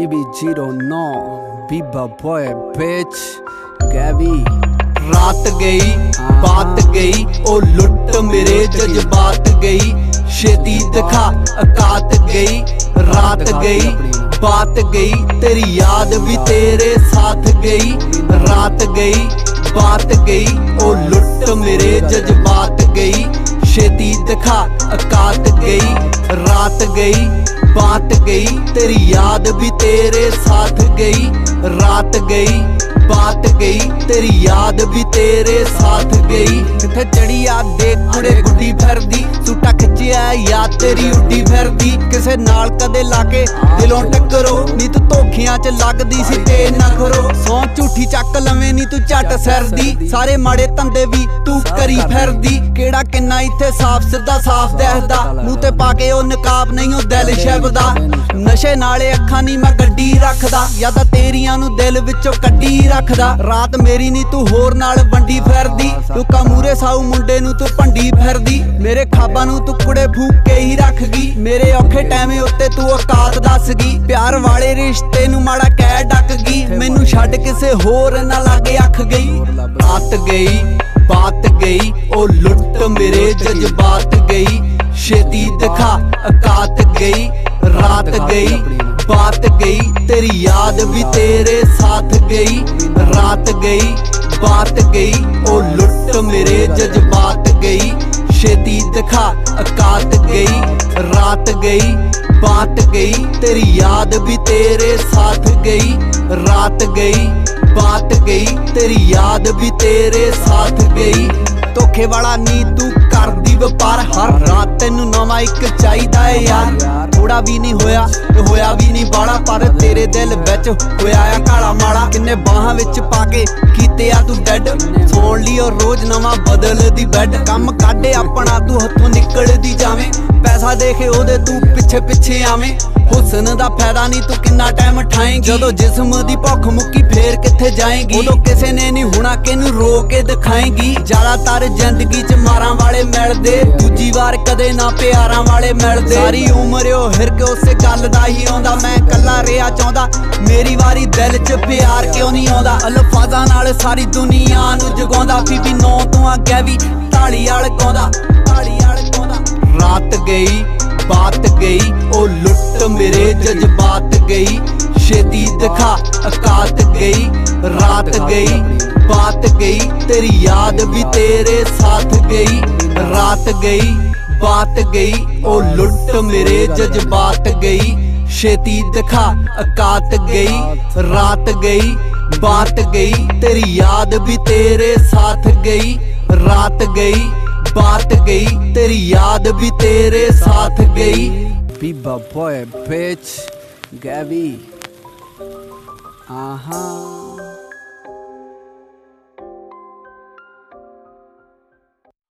BB09 Biba boy bitch Gavi रात गई बात गई ओ लुट मेरे जज्बात गई छेती दिखा औकात गई रात गई बात गई तेरी याद भी तेरे साथ गई रात गई बात गई ओ लुट मेरे जज्बात गई छेती दिखा औकात गई रात गई बात गई तेरी याद भी तेरे साथ गई रात गई बात गई तेरी याद भी तेरे साथ गई किथे चढ़ी आ देख कुड़े गुड्डी फिरदी सूटा खिंचिया याद तेरी उड्डी फिरदी किसे नाल कदे लाके दिलों टक्करो नी तू धोखियां च लगदी सी ते ना खरो सौ झूठी चक लवें नी तू झट सरदी सारे माड़े धंधे भी तू करी फिरदी केड़ा किन्ना इत्थे साफ सिद्धा साफ देखदा मूंह ते पाके ओ नकाब नहीं ओ दिल शबदा नशे नाले अखां नी मैं गड्डी रखदा यादां तेरियां नू दिल विचों कड्डी रखदा रात मेरी नी तू होर नाल वंडी फिरदी लुका मूरे साऊ मुंडे नू तू भंडी फिरदी मेरे खाबां नू तू कुड़े फूक के ही रख गई मेरे औखे टाइमे उत्ते तू औकात दस गई प्यार वाले रिश्ते नू माड़ा कह डक गई मैनू छड्ड किसे होर ना लागे अख गई रात गई बात गई ओ लुट मेरे जज्बात गई छेती दिखा औकात गई रात गई बात गई तेरी याद भी तेरे साथ गई रात गई बात गई ओ लुट मेरे जज्बात गई छेती दिखा औकात गई रात गई बात गई तेरी याद भी तेरे साथ गई रात गई बात गई तेरी याद भी तेरे साथ गई धोखे वाला नी तू करदी व्यापार हर रात तेनू नवा इक चाहीदा है यार थोड़ा भी नहीं होया ते होया भी नहीं बाला पर तेरे दिल विच होया आ काला माड़ा किन्ने बाहां विच पाके कीते आ तू डैड सोण लई और रोज नवा बदल दी बैड कम काढे अपना तू हत्थों निकलदी जावें पैसा देखे ओदे तू पिछे पिछे आवें हुसन दा फायदा नहीं तू किन्ना टाइम ठाएंगी जदों जिस्म दी भुख मुक्की फेर किथे जाएंगी उदों किसे ने नहीं होना किनू रो के दिखाएंगी ज्यादातर जिंदगी च मारां वाले मिलदे दूजी वार कदे ना प्यारां वाले मिलदे सारी उम्र ओ हिर के उसे गल दा ही आउंदा मैं कल्ला रिहा चाहुंदा मेरी वारी दिल च प्यार क्यों नहीं आउंदा अल्फाज़ां नाल सारी दुनिया नू जगाउंदा BB9 तों अगे भी ताली वाल गाउंदा रात गई बात गई ओ लुट मेरे जज्बात गई छेती दिखा औकात गई रात गई बात गई तेरी याद भी तेरे साथ गई रात गई बात गई ओ लुट मेरे जज्बात गई छेती दिखा औकात गई रात गई बात गई तेरी याद भी तेरे साथ गई रात गई बात गई तेरी याद भी तेरे साथ गई Biba boy bitch Gavi